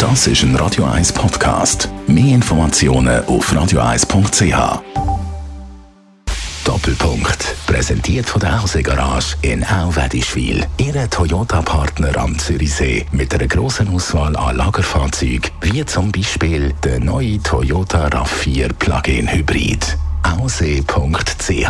Das ist ein Radio 1 Podcast. Mehr Informationen auf radio1.ch. Doppelpunkt. Präsentiert von der Hause Garage in Auwedischwil. Ihre Toyota-Partner am Zürichsee mit einer grossen Auswahl an Lagerfahrzeugen, wie zum Beispiel der neue Toyota RAV4 Plug-in Hybrid. Aussee.ch.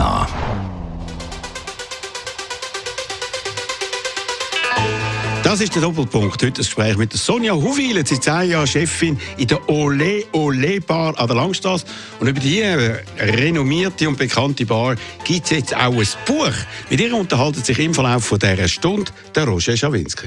Das ist der Doppelpunkt. Heute das Gespräch mit Sonja Huwiler, seit 10 Jahren Chefin in der Olé Olé Bar an der Langstrasse. Und über die renommierte und bekannte Bar gibt es jetzt auch ein Buch. Mit ihr unterhaltet sich im Verlauf von dieser Stunde der Roger Schawinski.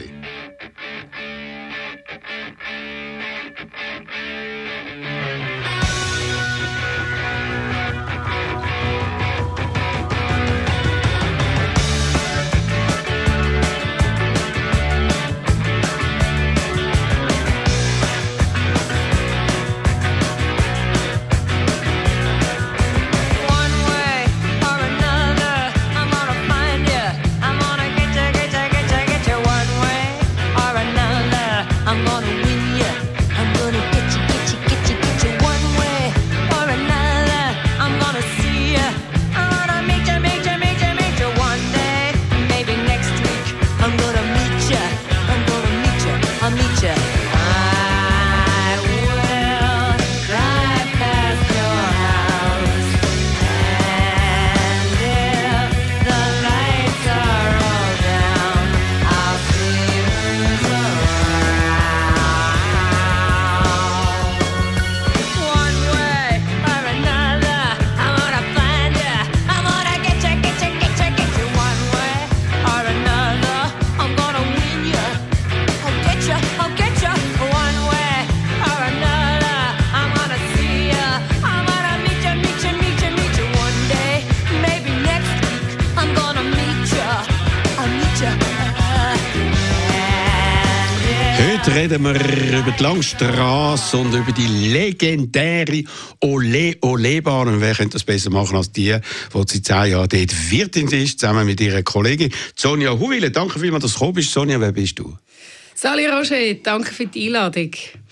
Reden wir über die Langstrasse und über die legendäre Olé Olé Bar. Und wer könnte das besser machen als die seit 10 Jahren dort Wirtin ist, zusammen mit ihrer Kollegin Sonja Huwiler. Danke vielmals, dass du gekommen bist. Sonja, wer bist du? Salut Roger, danke für die Einladung.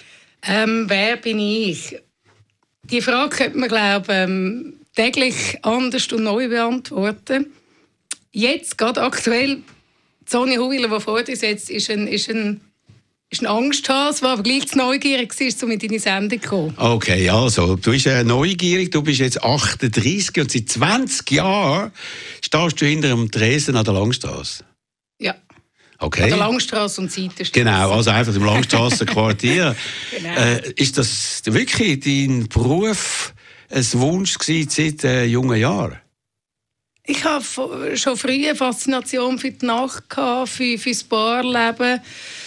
Wer bin ich? Die Frage könnte man, glaube ich, täglich anders und neu beantworten. Jetzt, gerade aktuell, Sonja Huwiler, die vor dir sitzt, ist ein Angsthase, der aber gleich zu neugierig war, um in deine Sendung zu kommen. Okay, also, du bist neugierig, du bist jetzt 38 und seit 20 Jahren stehst du hinter dem Tresen an der Langstrasse. Ja. Okay. An der Langstrasse und Seitenstrasse. Genau, also einfach im Langstrassenquartier. Genau. Ist das wirklich dein Beruf ein Wunsch gewesen seit jungen Jahren? Ich habe schon früh eine Faszination für die Nacht, für das Barleben.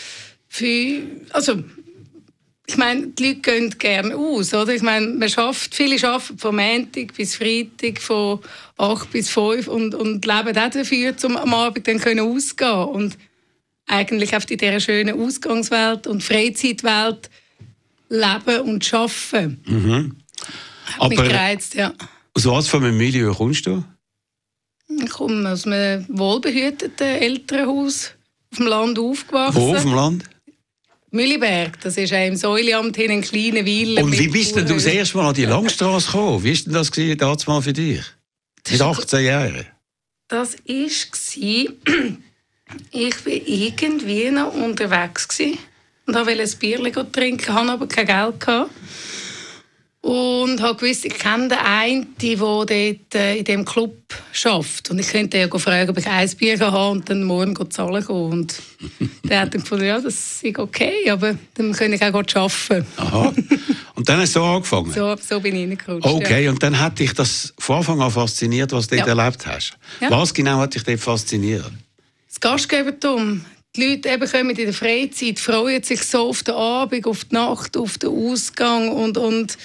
Also, ich meine, die Leute gehen gerne aus, oder? Ich meine, viele arbeiten von Montag bis Freitag, von 8 bis 5 und leben auch dafür, um am Abend dann auszugehen. Und eigentlich in dieser schönen Ausgangswelt und Freizeitwelt leben und arbeiten. Mhm. Hat mich gereizt, ja. Aus was für einem Milieu kommst du? Ich komme aus einem wohlbehüteten Elternhaus auf dem Land aufgewachsen. Wo auf dem Land? Mühliberg, das ist im Säuleamt hin ein kleiner Villa. Und wie bist denn du das erste Mal an die Langstrasse gekommen? Wie war denn das damals mal für dich? Mit 18 Jahren? Das war, ich war irgendwie noch unterwegs und wollte ein Bier trinken, hatte aber kein Geld. Und habe gewusst, ich kenne den einen, der dort in diesem Club arbeitet. Und ich könnte ihn fragen, ob ich ein Bier haben und dann morgen zahlen kann. Und der hat dann gefunden, ja, das ist okay, aber dann kann ich auch arbeiten. Aha. Und dann hast du so angefangen? So bin ich reingerutscht. Okay, ja. Und dann hat dich das von Anfang an fasziniert, was du dort erlebt hast? Ja. Was genau hat dich dort fasziniert? Das Gastgebertum. Die Leute eben kommen in der Freizeit, freuen sich so auf den Abend, auf die Nacht, auf den Ausgang und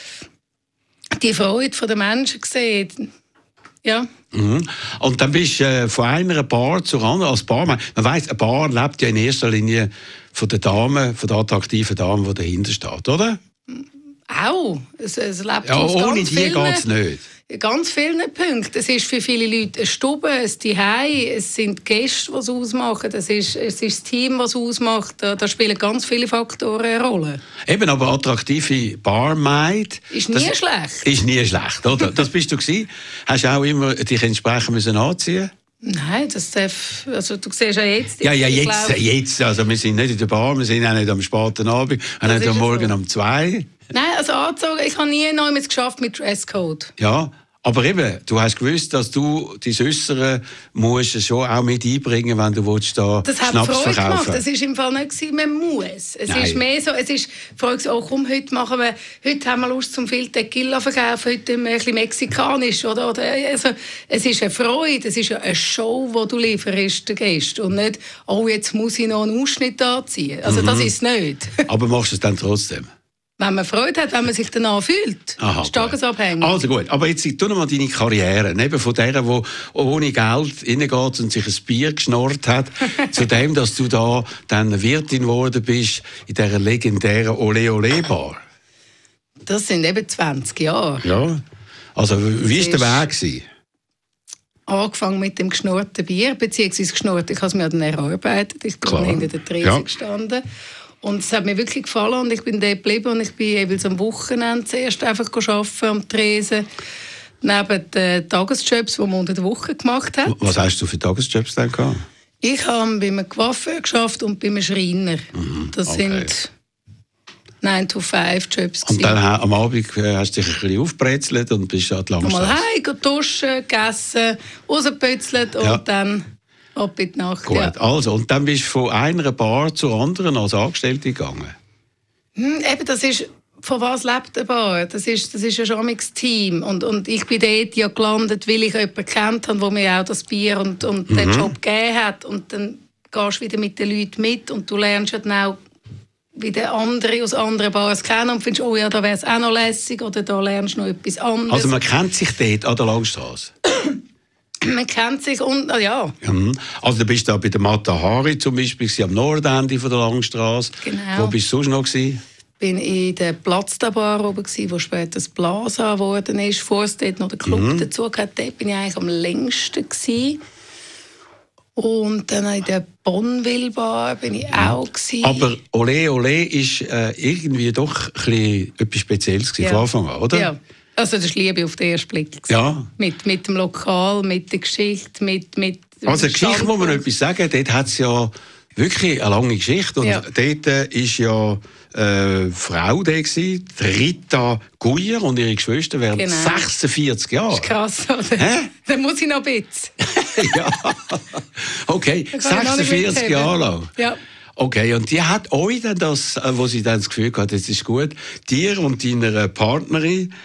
die Freude der Menschen gesehen. Ja. Mhm. Und dann bist du von einer Bar zur anderen als Barmann. Man weiss, eine Bar lebt ja in erster Linie von der Dame, von der attraktiven Dame, die dahinter steht, oder? Auch. Es lebt Ja, aus ohne ganz die vielen- geht es nicht. Ganz vielen Punkten. Es ist für viele Leute eine Stube, ein Zuhause, es sind die Gäste, die es ausmachen, es ist das Team, das es ausmacht. Da spielen ganz viele Faktoren eine Rolle. Eben, aber attraktive Barmaid... Ist nie schlecht. Ist nie schlecht, oder? Das bist du gewesen. Hast du auch immer dich entsprechend müssen anziehen? Nein, das darf... Also du siehst ja jetzt... Ja, ich jetzt. Also wir sind nicht in der Bar, wir sind auch nicht am späten Abend, wir sind nicht am Morgen um 2. Nein, also angezogen, ich habe nie noch es geschafft mit Dresscode. Ja, aber eben, du hast gewusst, dass du dein Äußere musst schon auch mit einbringen, wenn du willst, da Das hat Schnaps Freude verkaufen. gemacht. Es war im Fall nicht gewesen, man muss. Es Nein. ist mehr so, es ist Frage, oh komm, heute haben wir Lust zum viel Tequila verkaufen, heute ein bisschen mexikanisch, oder? Also, es ist eine Freude, es ist eine Show, die du lieferst den Gästen und nicht, oh, jetzt muss ich noch einen Ausschnitt anziehen. Also das ist es nicht. Aber machst du es dann trotzdem? Wenn man Freude hat, wenn man sich danach fühlt. Aha, Das ist tagesabhängig. Also gut, aber jetzt tu noch mal deine Karriere. Neben von der, die ohne Geld reingeht und sich ein Bier geschnorrt hat, zu dem, dass du da dann Wirtin geworden bist in dieser legendären Ole Ole Bar. Das sind eben 20 Jahre. Ja. Also, wie war der Weg gewesen? Angefangen mit dem geschnorrten Bier, beziehungsweise geschnurrt, ich habe es mir dann erarbeitet. Ich bin Klar. hinter der Trese Ja. gestanden. Und es hat mir wirklich gefallen und ich bin dort geblieben und ich bin jeweils am Wochenende zuerst einfach arbeiten am Tresen, neben den Tagesjobs, die man unter der Woche gemacht hat. Was hast du für Tagesjobs dann gehabt? Ich habe bei einem Coiffeur geschafft und bei einem Schreiner. Das okay. sind 9-to-5-Jobs. Und dann am Abend hast du dich ein bisschen aufgebrezelt und bist an die Mal Langstrasse. heim, duschen, gegessen, rausgepützelt und Ja. dann ab in die Nacht. Gut, Ja. also, und dann bist du von einer Bar zur anderen als Angestellte gegangen. Eben, das ist, von was lebt eine Bar? Das ist ja schon ein Team. Und ich bin dort ja gelandet, weil ich jemanden kennt habe, der mir auch das Bier und den Job gegeben hat. Und dann gehst du wieder mit den Leuten mit und du lernst ja dann auch wieder andere aus anderen Bars kennen und findest, oh ja, da wäre es auch noch lässig oder da lernst du noch etwas anderes. Also man kennt sich dort an der Langstrasse. Man kennt sich und, ja. Mhm. Also du bist da bei der Matahari zum Beispiel am Nordende von der Langstrasse. Genau. Wo bist du sonst noch gewesen? Bin in der Platz der Bar oben gsi, wo später das Plaza geworden ist. Vorher dort noch der Club dazu gehabt. Dort bin ich eigentlich am längsten gsi. Und dann in der Bonville Bar bin ich auch gsi. Aber Ole Ole ist irgendwie doch ein bisschen etwas Spezielles gewesen, von Anfang an, oder? Ja. Also das ist Liebe auf den ersten Blick. gewesen. Ja. Mit dem Lokal, mit der Geschichte, mit Also die Geschichte muss man Standort. etwas sagen. Dort hat es ja wirklich eine lange Geschichte. Und Ja. dort ist ja Frau da gewesen, die Rita Guyer und ihre Geschwister während Genau. 46 Jahren. Das ist krass, oder? Hä? Dann muss ich noch ein bisschen. Ja. Okay, Da kann ich noch nicht 46 mitheben. Jahre lang. Ja. Okay, und die hat euch dann das, wo sie dann das Gefühl hatte, das ist gut, dir und deiner Partnerin,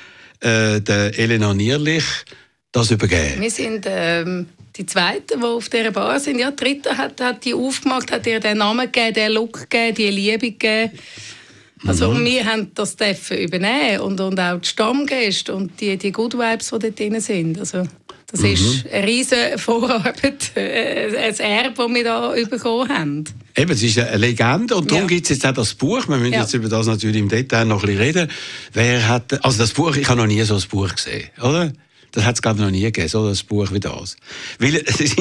der Elena Nierlich, das übergeben. Wir sind die Zweiten, die auf dieser Bar sind. Ja, die Dritte hat die aufgemacht, hat ihr den Namen gegeben, den Look gegeben, die Liebe gegeben. Also wir haben das dürfen übernehmen und auch die Stammgäste und die Good Vibes, die dort drin sind. Also das ist eine riesige Vorarbeit, ein Erbe, das wir da bekommen haben. Eben, es ist eine Legende und darum Ja. gibt es jetzt auch das Buch. Wir müssen Ja. jetzt über das natürlich im Detail noch ein bisschen reden. Wer hat, also das Buch, ich habe noch nie so ein Buch gesehen, oder? Das hat es, glaube ich, noch nie gegeben, so ein Buch wie das. Weil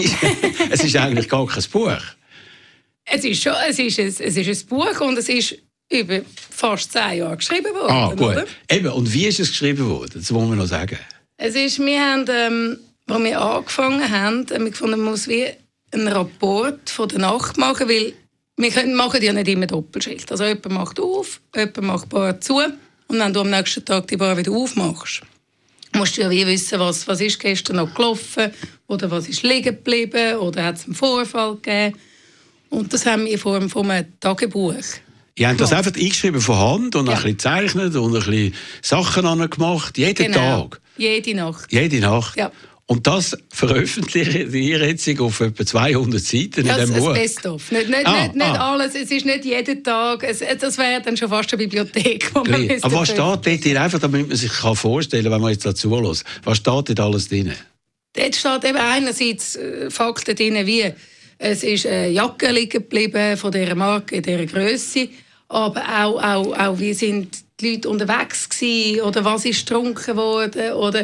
es ist eigentlich gar kein Buch. Es ist ein Buch und es ist über fast 10 Jahre geschrieben worden. Ah, gut. Oder? Eben, und wie ist es geschrieben worden? Das wollen wir noch sagen. Wir haben, als wir angefangen haben, wir gefunden, man muss wie einen Rapport von der Nacht machen, weil wir machen ja nicht immer Doppelschicht. Also jemand macht auf, jemand macht die Bar zu und wenn du am nächsten Tag die Bar wieder aufmachst, musst du ja wie wissen, was ist gestern noch gelaufen oder was ist liegen geblieben oder hat es einen Vorfall gegeben. Und das haben wir in Form von einem Tagebuch. Ihr habt das einfach eingeschrieben von Hand und ein bisschen gezeichnet und ein bisschen Sachen angemacht, jeden Tag. Jede Nacht. Jede Nacht. Ja. Und das veröffentlicht ihr jetzt auf etwa 200 Seiten in diesem Buch. Das Best-of. Nicht alles. Es ist nicht jeden Tag. Das wäre dann schon fast eine Bibliothek. Wo man Aber was steht dort einfach, damit man sich vorstellen kann, wenn man jetzt dazu lässt, was steht dort alles drin? Dort steht eben einerseits Fakten drin, wie es ist eine Jacke liegen geblieben von dieser Marke, dieser Grösse, aber auch wie sind die Leute unterwegs gewesen, oder was ist getrunken worden, oder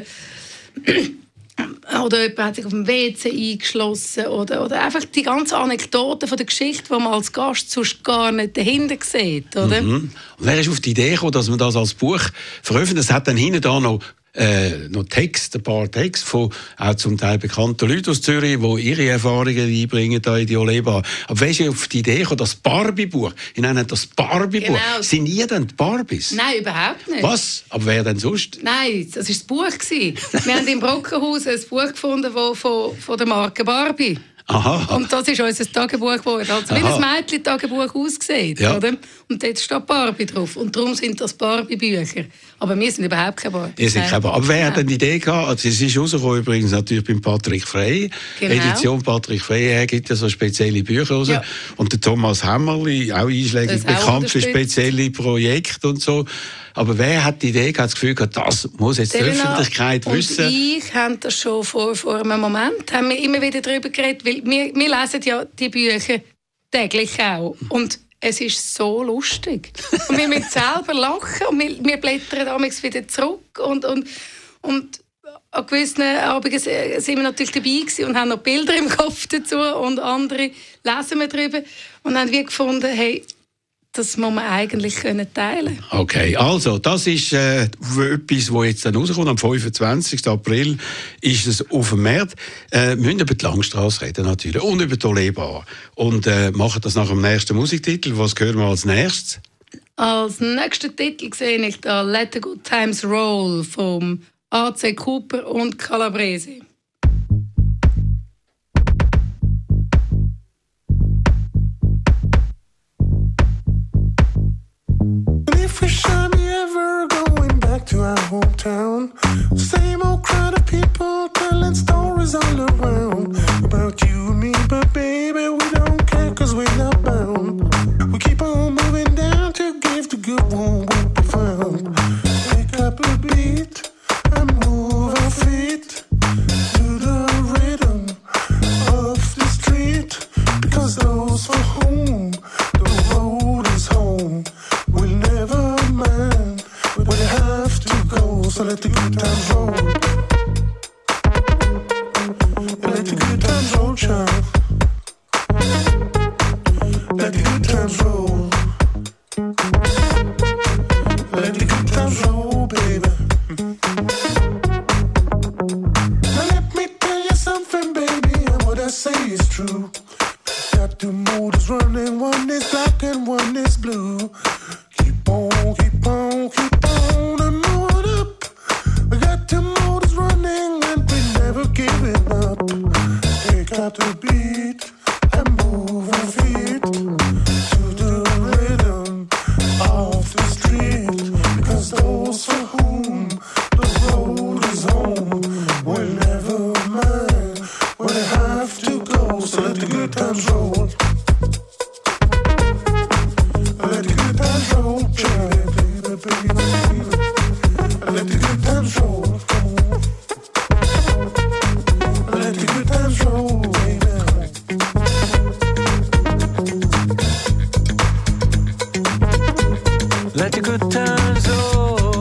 jemand hat sich auf dem WC eingeschlossen, oder einfach die ganzen Anekdoten von der Geschichte, die man als Gast sonst gar nicht dahinter sieht. Oder? Und wer ist auf die Idee gekommen, dass man das als Buch veröffentlicht? Es hat dann hinten da noch Text, ein paar Texte von auch zum Teil bekannten Leuten aus Zürich, die ihre Erfahrungen einbringen da in die Olebar. Aber wer ist auf die Idee gekommen, das Barbie-Buch? Ich nenne das Barbie-Buch. Genau. Sind ihr denn die Barbies? Nein, überhaupt nicht. Was? Aber wer denn sonst? Nein, das war das Buch. Wir haben im Brockenhaus ein Buch gefunden von der Marke Barbie. Aha. Und das ist unser Tagebuch geworden. Also wie ein Mädchen-Tagebuch aussieht. Ja. Oder? Und dort steht Barbie drauf. Und darum sind das Barbie-Bücher. Aber wir sind überhaupt keine Barbie. Ihr seid keine Barbie. Aber wer hat denn die Idee gehabt? Also es ist rausgekommen übrigens natürlich beim Patrick Frey. Genau. Edition Patrick Frey, er gibt ja so spezielle Bücher raus. Ja. Und der Thomas Hämmerli, auch einschlägig bekannt für spezielle Projekte und so. Aber wer hat die Idee gehabt, das Gefühl gehabt, das muss jetzt die Öffentlichkeit wissen? Und ich habe das schon vor einem Moment, haben wir immer wieder darüber geredet, weil wir lesen ja die Bücher täglich auch. Und es ist so lustig. Und wir müssen selber lachen und wir blättern damals wieder zurück. Und an gewissen Abenden sind wir natürlich dabei gewesen und haben noch Bilder im Kopf dazu und andere lesen wir darüber. Und haben wir gefunden, hey, das muss man eigentlich teilen können. Okay, also das ist etwas, das jetzt dann rauskommt. Am 25. April ist es auf dem Markt. Wir müssen über die Langstrasse reden natürlich und über die Olebar. Und machen das nach dem nächsten Musiktitel. Was hören wir als nächstes? Als nächsten Titel sehe ich da «Let the Good Times Roll» vom A.C. Cooper und Calabrese. If we shall be ever going back to our hometown, same old crowd of people telling stories all around about you and me, but baby, we don't care 'cause we're not bound. We keep on moving down to give the good one what we found. Pick up a beat and move our feet to the rhythm of the street, because those for whom the road is home will never mind where they have to go. So let the good times roll. Let the good times roll, child. Let the good times roll. Let the good times roll, baby. Now let me tell you something, baby, and what I say is true. Got two motors running, one is black and one is blue. Keep on, keep on, keep on and moving up. We got two motors running and we never giving up. Take out the beat and move our feet to the rhythm of the street, because those for whom the road is home will never mind where they have to go. So let the good times roll. Let the good times roll, baby, baby, baby. Let the good times roll, come on. Let the good times roll, baby. Let the good times roll.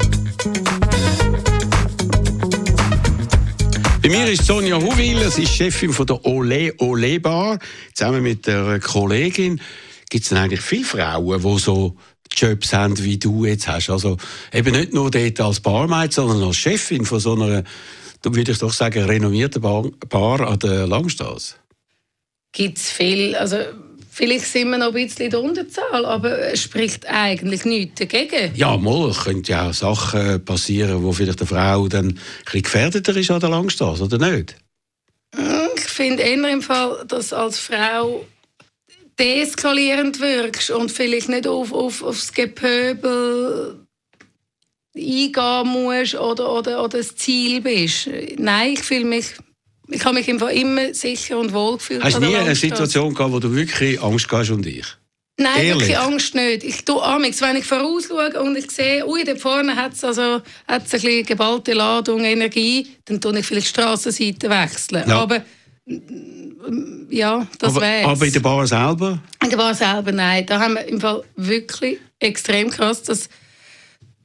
Bei mir ist Sonja Huwil, sie ist Chefin von der Olebar, zusammen mit der Kollegin. Gibt es denn eigentlich viele Frauen, die so Jobs haben, wie du jetzt hast? Also eben nicht nur dort als Barmaid, sondern als Chefin von so einer, würde ich doch sagen, renommierten Bar an der Langstrasse. Gibt es viel. Also, vielleicht sind wir noch ein bisschen in der Unterzahl, aber es spricht eigentlich nichts dagegen. Ja, mal, es können ja auch Sachen passieren, wo vielleicht eine Frau dann ein bisschen gefährdeter ist an der Langstrasse, oder nicht? Ich finde eher im Fall, dass als Frau deeskalierend wirkst und vielleicht nicht aufs Gepöbel eingehen musst oder das Ziel bist. Nein, ich habe mich immer sicher und wohl gefühlt. Hast du nie eine Situation gehabt, wo du wirklich Angst hast um dich? Nein, ehrlich? Wirklich Angst nicht. Ich tue amigs, wenn ich vorausschaue und ich sehe, da vorne hat es ein bisschen geballte Ladung Energie, dann tue ich vielleicht die Strassenseite wechseln. Ja. Aber ja, das wär's. Aber in der Bar selber? In der Bar selber, nein. Da haben wir im Fall wirklich extrem krass, dass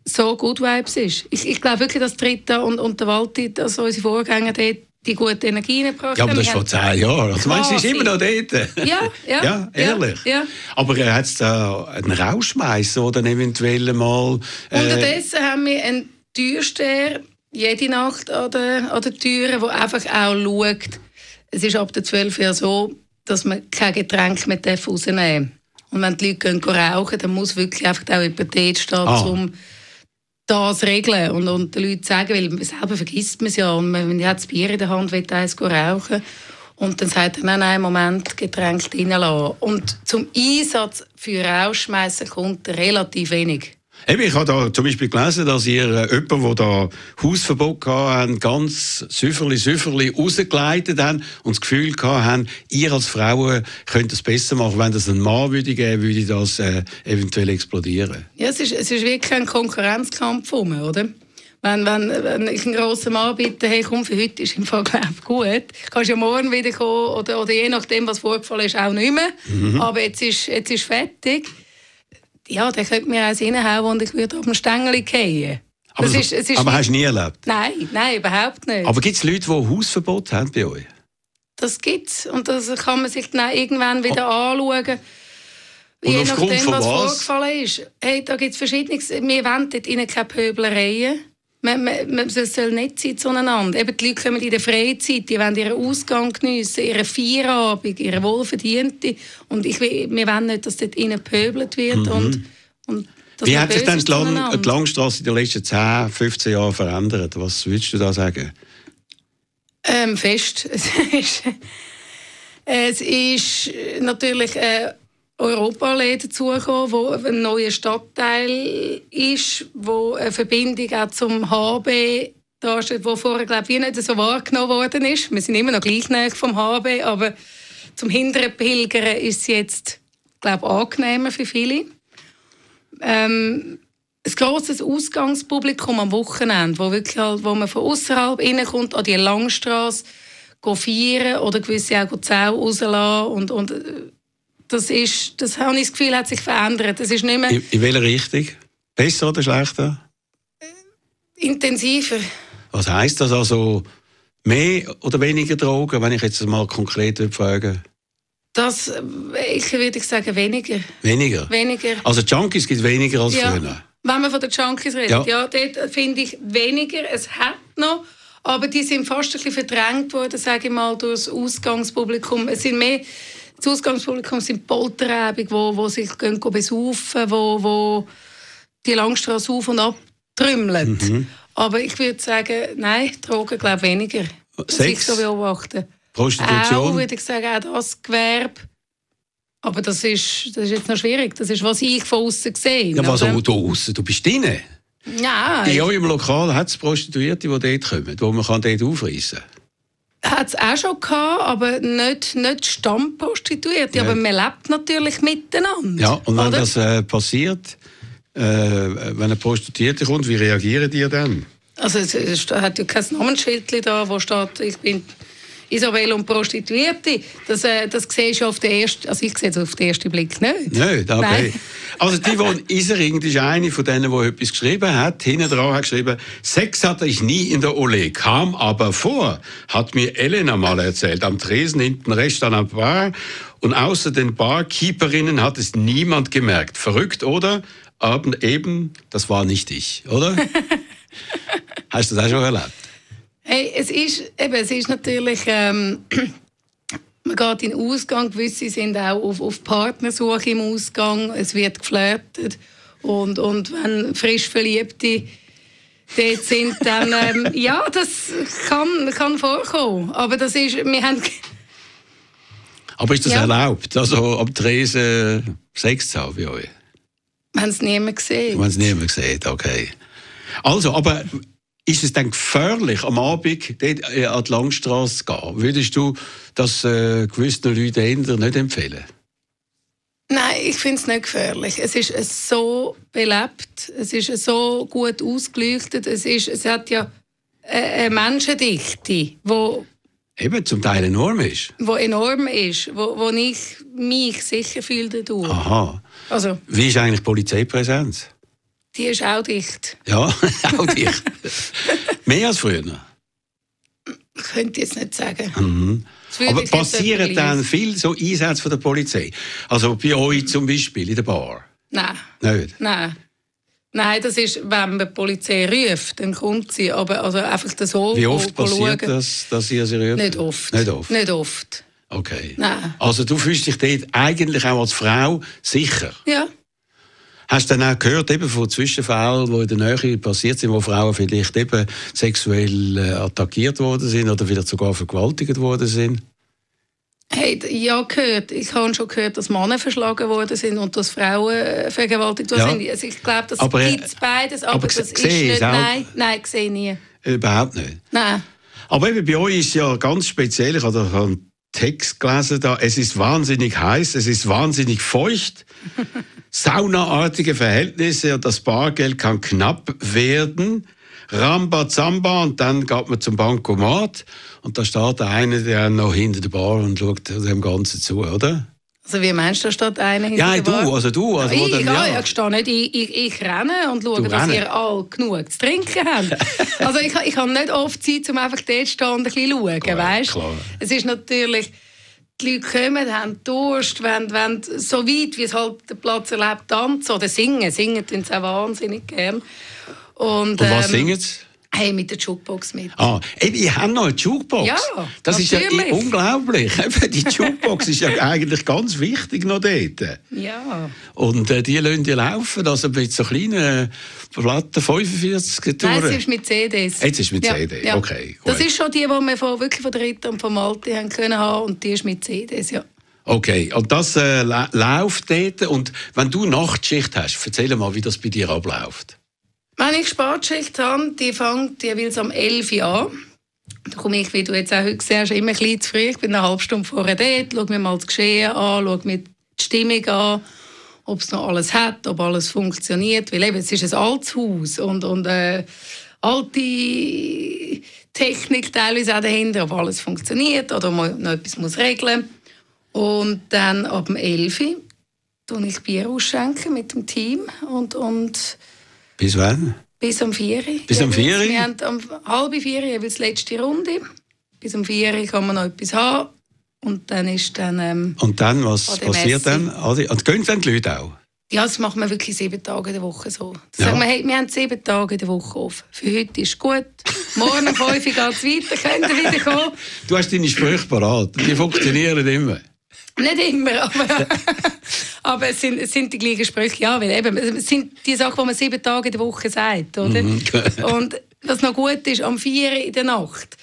so Good Vibes ist. Ich glaube wirklich, dass Rita und der Walti, also unsere Vorgänger dort, die gute Energien gebracht haben. Ja, aber das ist vor 10 Jahren. Also meinst du, sie ist immer noch dort? Ja, ehrlich? Ja. Aber hat es da einen Rausschmeißer oder eventuell mal... Unterdessen haben wir einen Türsteher jede Nacht an der Türe, der einfach auch schaut. Es ist ab der 12 Uhr so, dass man kein Getränk mehr rausnehmen darf. Und wenn die Leute gehen rauchen, dann muss wirklich einfach auch jemand dort stehen, um das zu regeln. Und den Leuten sagen, weil selber vergisst man es ja. Und man hat das Bier in der Hand, will eins rauchen. Und dann sagt er, nein, Moment, Getränk reinlassen. Und zum Einsatz für Rausschmeißen kommt relativ wenig. Ich habe da zum Beispiel gelesen, dass ihr jemanden, der da Hausverbot hatte, ganz süfferli rausgeleitet haben und das Gefühl hatten, ihr als Frauen könnt es besser machen. Wenn das ein Mann würde geben, würde das eventuell explodieren. Ja, es ist wirklich ein Konkurrenzkampf, oder? Wenn ich einen grossen Mann bitte, hey, komm, für heute ist im Fall gut. Kannst ja morgen wieder kommen oder je nachdem, was vorgefallen ist, auch nicht mehr. Aber jetzt ist fertig. Ja, der könnte mir eins reinhauen und ich würde auf den Stängel fallen. Aber hast du nie erlebt? Nein, überhaupt nicht. Aber gibt es Leute, die Hausverbot haben bei euch? Das gibt es. Und das kann man sich dann irgendwann wieder anschauen. Und je aufgrund nachdem, von was was? vorgefallen ist. Hey, da gibt es Verschiedenes. Wir wollen dort ihnen keine Pöbelereien. Man soll nicht sein zueinander. Eben die Leute kommen in der Freizeit, die wollen ihren Ausgang geniessen, ihren Feierabend, ihren Wohlverdienten. Und wir wollen nicht, dass dort ihnen gepöbelt wird. Und wie hat sich denn die Langstrasse in den letzten 10, 15 Jahren verändert? Was würdest du da sagen? Fest. Es ist natürlich Europaallee dazugekommen, wo ein neuer Stadtteil ist, wo eine Verbindung auch zum HB darstellt, wo vorher, glaube ich, nicht so wahrgenommen worden ist. Wir sind immer noch gleich nahe vom HB, aber zum hinteren Pilgern ist es jetzt, glaube ich, angenehmer für viele. Ein grosses Ausgangspublikum am Wochenende, wo man von außerhalb reinkommt, an die Langstrasse, feiern oder gewisse auch Zau rauslassen und das habe ich das Gefühl, hat sich verändert. Das ist nicht mehr in welcher Richtung? Besser oder schlechter? Intensiver. Was heisst das? Also mehr oder weniger Drogen, wenn ich jetzt mal konkret frage? Das, ich würde sagen, weniger. Weniger? Also Junkies gibt es weniger als früher? Wenn man von den Junkies redet, ja dort finde ich weniger. Es hat noch, aber die sind fast ein bisschen verdrängt worden, sage ich mal, durch das Ausgangspublikum. Es sind mehr... Das Ausgangspublikum sind Polteräbig, wo sich besaufen, wo die Langstrasse auf- und abtrümmeln. Aber ich würde sagen, nein, Drogen glaube ich weniger. Sex? So beobachten. Prostitution? Auch, würde ich sagen, auch das Gewerbe. Aber das ist jetzt noch schwierig. Das ist, was ich von außen sehe. Ja, was auch du aussen? Du bist drin. Nein. In eurem Lokal hat es Prostituierte, die dort kommen, die man dort aufreissen kann. Hat es auch schon gehabt, aber nicht Stammprostituierte. Ja. Aber man lebt natürlich miteinander. Ja, und wenn oder? das passiert, wenn eine Prostituierte kommt, wie reagieren die dann? Also es hat ja kein Namensschild da, wo steht, ich bin Isabel und Prostituierte. Das siehst du auf den ersten, also ich sehe es auf den ersten Blick nicht. Nicht, okay. Nein. Also die von Isering, die ist eine von denen, die etwas geschrieben hat. Hinten dran hat geschrieben, Sex hatte ich nie in der Ole, kam aber vor, hat mir Elena mal erzählt. Am Tresen hinten rechts an der Bar und außer den Barkeeperinnen hat es niemand gemerkt. Verrückt, oder? Aber eben, das war nicht ich, oder? Hast du das auch schon erlebt? Hey, es ist natürlich... Man geht in den Ausgang, gewisse sind auch auf Partnersuche im Ausgang, es wird geflirtet und wenn frisch Verliebte dort sind, dann ja, das kann vorkommen, aber das ist, wir haben... Aber ist das erlaubt, also am Tresen Sex zu haben bei euch? Wenn es niemand sieht. Wenn es niemand sieht, okay. Also, aber... Ist es dann gefährlich, am Abend dort an die Langstrasse zu gehen? Würdest du das gewissen Leuten nicht empfehlen? Nein, ich finde es nicht gefährlich. Es ist so belebt, es ist so gut ausgeleuchtet, es hat ja eine Menschendichte, die eben zum Teil enorm ist. Wo enorm ist, wo ich mich sicher fühle dadurch. Aha. Also, wie ist eigentlich Polizeipräsenz? Die ist auch dicht. Ja, auch dicht. Mehr als früher. Ich könnte jetzt nicht sagen. Mhm. Aber passieren dann viel so Einsätze von der Polizei? Also bei euch zum Beispiel in der Bar? Nein. Nicht? Nein, das ist, wenn man die Polizei ruft, dann kommt sie. Aber also einfach so. Wie oft passiert das, dass ihr sie ruft? Nicht oft. Nicht oft. Okay. Nein. Also du fühlst dich dort eigentlich auch als Frau sicher? Ja. Hast du dann auch gehört eben von Zwischenfällen, die in der Nähe passiert sind, wo Frauen vielleicht eben sexuell attackiert worden sind oder vielleicht sogar vergewaltigt worden sind? Hey, ja, gehört. Ich habe schon gehört, dass Männer verschlagen worden sind und dass Frauen vergewaltigt worden sind. Also ich glaube, das gibt es beides, aber das ist nicht... Nein, ich sehe nie. Überhaupt nicht? Nein. Aber eben bei euch ist es ja ganz speziell, ich habe einen Text gelesen, da, es ist wahnsinnig heiß, es ist wahnsinnig feucht, saunaartige Verhältnisse und das Bargeld kann knapp werden. Rambazamba und dann geht man zum Bankomat und da steht einer, der noch hinter der Bar und schaut dem Ganzen zu, oder? Also wie meinst du, da steht einer hinter der Bar? Du. Also ich stehe nicht, ich renne und schaue, dass ihr alle genug zu trinken habt. Also ich habe nicht oft Zeit, um einfach dort zu stehen und ein bisschen zu schauen, weißt? Es ist natürlich... Die Leute kommen, haben Durst, wollen so weit, wie es halt der Platz erlebt, tanzen oder singen. Singen tun sie auch wahnsinnig gern. Und was singen sie? Hey, mit der Jukebox mit. Ich habe noch eine Jukebox. Ja, das natürlich. Ist ja unglaublich. Die Jukebox ist ja eigentlich ganz wichtig noch dort. Ja. Und die lassen die laufen, also mit so kleinen Platten 45 durch. Nein, es ist mit CDs. Jetzt ist mit CD, ja. Okay. Gut. Das ist schon die wir wirklich von der Ritter und von Malte haben können haben und die ist mit CDs, ja. Okay, und das läuft dort. Und wenn du Nachtschicht hast, erzähl mal, wie das bei dir abläuft. Wenn ich Spätschicht habe, die fängt jeweils am 11 Uhr an. Da komme ich, wie du jetzt auch heute siehst, immer ein bisschen zu früh. Ich bin eine halbe Stunde vorher dort, schaue mir mal das Geschehen an, schaue mir die Stimmung an, ob es noch alles hat, ob alles funktioniert. Weil eben, es ist ein altes Haus und alte Technik teilweise auch dahinter, ob alles funktioniert oder man noch etwas muss regeln. Und dann ab dem 11 Uhr tue ich Bier ausschenken mit dem Team und bis wann? Bis um 4 Uhr. Bis um 4 Uhr? Wir haben um 3:30 jeweils die letzte Runde. Bis um 4 Uhr kann man noch etwas haben. Und dann ist dann... und dann, was passiert dann? Und gehen dann die Leute auch? Ja, das machen wir wirklich 7 Tage in der Woche so. Sagen wir, hey, wir haben 7 Tage in der Woche auf. Für heute ist gut. Morgen um 5 Uhr geht es weiter, könnt ihr wieder kommen. Du hast deine Sprüche parat. Die funktionieren immer. Nicht immer, aber es sind die gleichen Sprüche. Ja, weil eben, es sind die Sachen, die man 7 Tage in der Woche sagt. Oder? Und was noch gut ist, am 4 Uhr in der Nacht,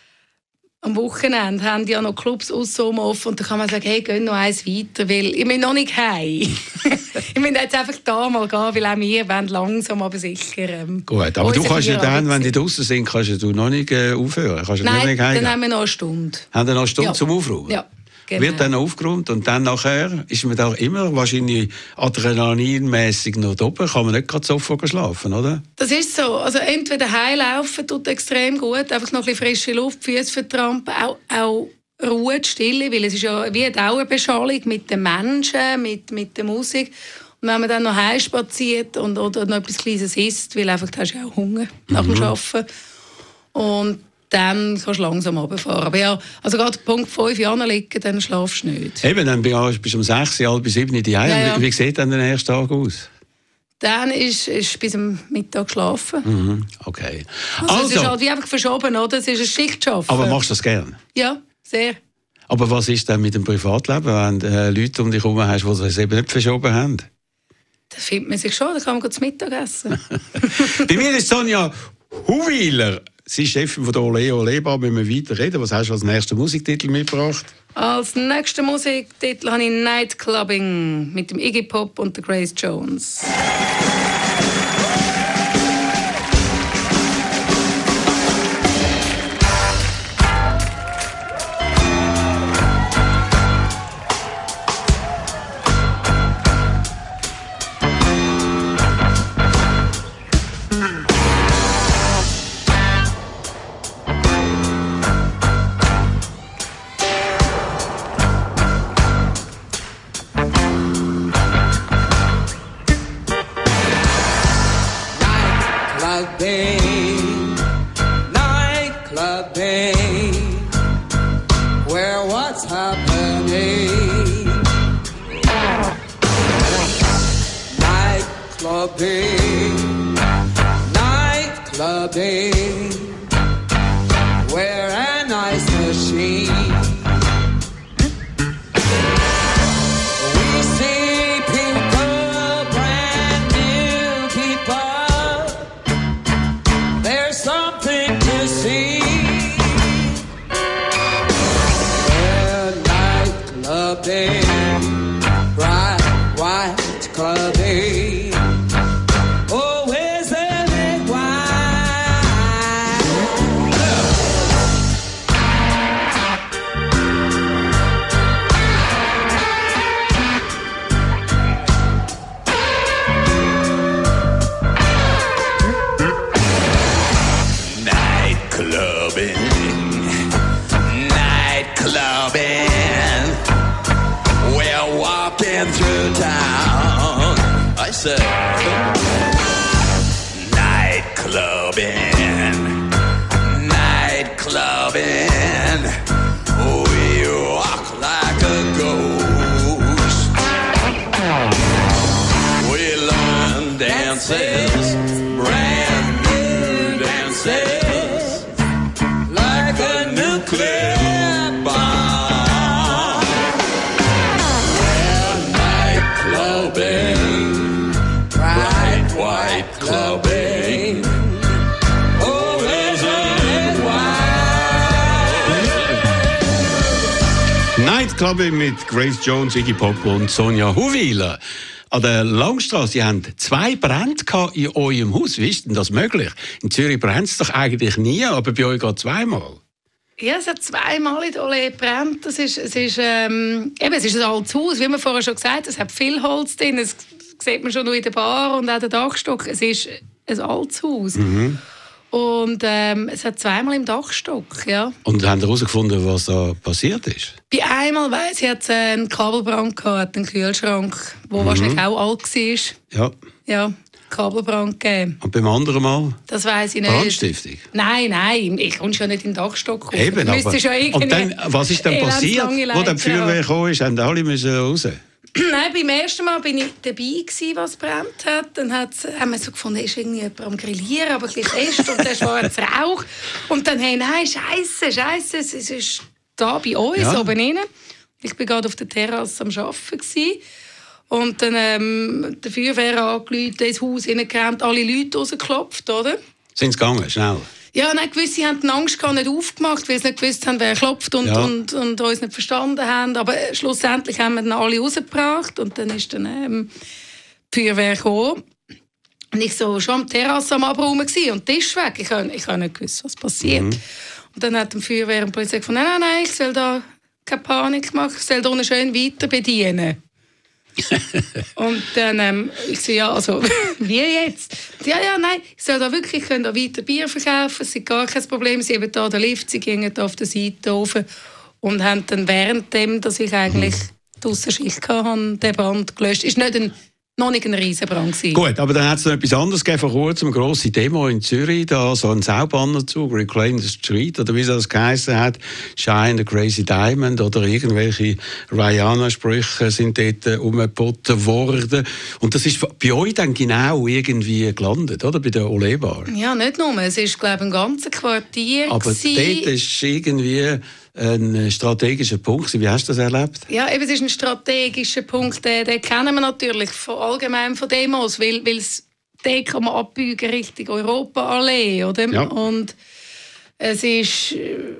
am Wochenende, haben die ja noch Clubs offen und da kann man sagen, hey, geh noch eins weiter, weil ich bin noch nicht heim. Ich will jetzt einfach da mal gehen, weil auch wir wollen langsam aber sicher. Gut, aber du kannst ja dann, wenn die draußen sind, kannst du noch nicht aufhören. Kannst Nein, nicht dann haben wir noch eine Stunde. Haben wir noch eine Stunde zum Aufräumen? Ja. Genau. Wird dann aufgeräumt und dann nachher ist man da immer wahrscheinlich adrenalinmäßig noch oben, kann man nicht gerade sofort schlafen, oder? Das ist so. Also entweder heimlaufen tut extrem gut, einfach noch ein bisschen frische Luft, Füße vertrampen, auch Ruhe, Stille, weil es ist ja wie eine Dauerbeschallung mit den Menschen, mit der Musik. Und wenn man dann noch heim spaziert oder noch etwas Kleines isst, weil einfach hast du ja auch Hunger nach dem Arbeiten. Und dann kannst du langsam runterfahren. Aber ja, also gerade Punkt 5 Uhr liegen, dann schlafst du nicht. Eben, dann bist du um 6, halb 7 Uhr daheim. Ja. Wie sieht dann der erste Tag aus? Dann ist bis am Mittag geschlafen. Okay. Also, es ist halt wie einfach verschoben, oder? Es ist ein Schichtschaffen. Aber machst du das gern? Ja, sehr. Aber was ist denn mit dem Privatleben, wenn du Leute um dich herum hast, die das eben nicht verschoben haben? Da findet man sich schon, da kann man gut zu Mittag essen. Bei mir ist Sonja Huwiler. Sie ist Chefin von der Ole Ole Bar. Müssen wir weiter reden? Was hast du als nächsten Musiktitel mitgebracht? Als nächsten Musiktitel habe ich Nightclubbing mit dem Iggy Pop und der Grace Jones. Nightclubbing, we're a nice machine. We see people, brand new people. There's something to see. We're nightclubbing, bright white clubbing. Through town, I said, night clubbing, we walk like a ghost. We learn dances, brand new dances, like a nuclear bomb. Bright white clubbing. Oh, isn't it wild? Nightclubbing mit Grace Jones, Iggy Pop und Sonja Huwiler. An der Langstrasse, ihr habt 2 Brände in eurem Haus. Wie ist denn das möglich? In Zürich brennt es doch eigentlich nie, aber bei euch geht 2-mal. Ja, es hat 2-mal in der Olé gebrannt. Es ist ein altes Haus, wie wir vorher schon gesagt haben. Es hat viel Holz drin, das sieht man schon noch in der Bar und auch der Dachstock. Es ist ein altes Haus. Mhm. Und es hat 2-mal im Dachstock, ja. Und haben Sie herausgefunden, was da passiert ist? Bei einmal weiss ich, hat es einen Kabelbrand gehabt, einen Kühlschrank, der wahrscheinlich auch alt war. Ja. Ja. Kabelbrand gegeben. Und beim anderen Mal? Das weiss ich nicht. Brandstiftung? Nein, ich komme schon nicht in den Dachstock raus. Eben, aber... Und dann, was ist dann passiert, wo dann die Feuerwehr gekommen ist? Haben alle müssen raus? Nein, beim ersten Mal war ich dabei, was brennt hat. Dann haben wir so gefunden, ist irgendwie jemand am Grillieren, aber gleich erst. Und dann war es Rauch. Und dann, hey, nein, Scheiße, es ist da bei uns oben rein. Ich war gerade auf der Terrasse am Arbeiten. Und dann die Feuerwehr angerufen, ins Haus hineingerannt, alle Leute rausgeklopft, oder? Sind sie gegangen, schnell? Ja, nein, gewisse haben Angst gehabt, nicht aufgemacht, weil sie nicht gewusst haben, wer klopft und uns nicht verstanden haben. Aber schlussendlich haben wir dann alle rausgebracht und dann ist dann die Feuerwehr gekommen. Und ich so schon am Terrasse am Abräumen gewesen, und Tisch weg. Ich habe nicht gewusst, was passiert. Und dann hat die Feuerwehr und die Polizei gesagt, nein, ich soll da keine Panik machen, ich soll da schön weiter bedienen. Und dann ich so, ja, also wie jetzt? Ja, nein, ich soll da wirklich, ich kann da weiter Bier verkaufen, es ist gar kein Problem, sie haben da den Lift, sie gingen da auf der Seite rauf und haben dann währenddem, dass ich eigentlich die Aussenschicht hatte, den Brand gelöscht. Ist noch nicht ein Riesenbrand gewesen. Gut, aber dann hat es noch etwas anderes gegeben, vor kurzem eine grosse Demo in Zürich, da so ein Saubannerzug, Reclaim the Street, oder wie das geheißen hat, Shine the Crazy Diamond, oder irgendwelche Rihanna-Sprüche sind dort umgeboten worden. Und das ist bei euch dann genau irgendwie gelandet, oder? Bei der Olé Bar. Ja, nicht nur, es ist, glaube ich, ein ganzes Quartier. Aber dort ist irgendwie ein strategischer Punkt. Wie hast du das erlebt? Ja, eben, es ist ein strategischer Punkt, den kennen wir natürlich allgemein von Demos, weil den kann man abbiegen Richtung Europaallee, oder? Ja. Und es ist